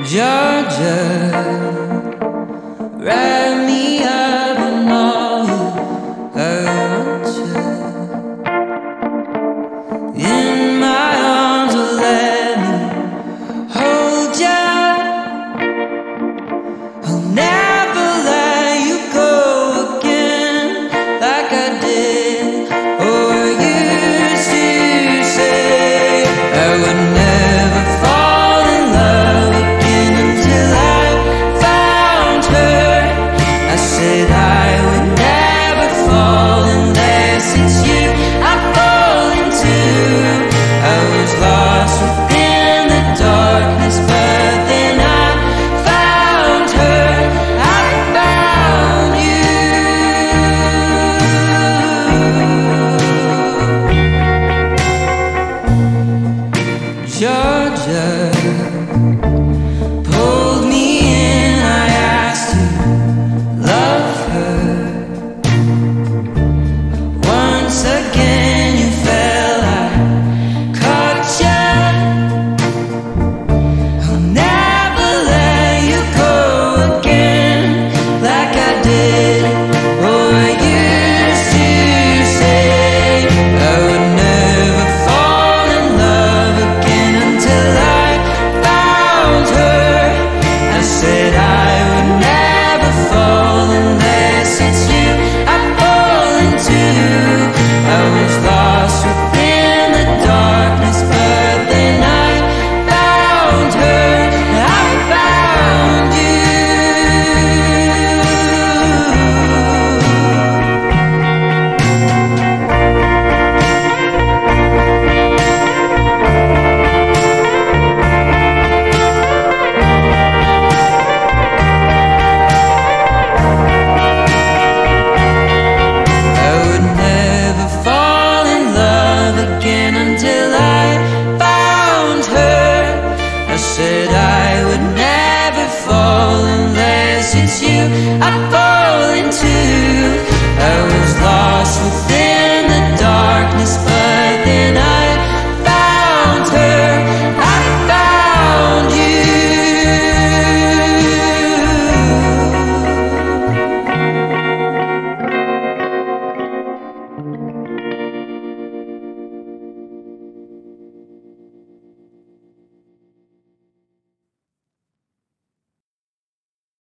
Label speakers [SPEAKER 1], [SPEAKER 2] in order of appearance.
[SPEAKER 1] Georgia, wrap me up in all you want to. In my arms, will let me hold ya. I'll never let you go again, like I did or used to say. I would never fall in love again until I found her. I said I would never fall unless it's you I fall into. I was lost within the darkness, but then I found her. I found you. Georgia pulled me in, I asked to love her. Once again you fell, I caught ya. I'll never let you go again, like I did or used to say. I would never fall in love again until I found her. I said I would never fall unless it's you I fall into. I was lost within the darkness, but then I found her. I found you. I would never fall in love again until I found her. I said I would never fall unless it's you I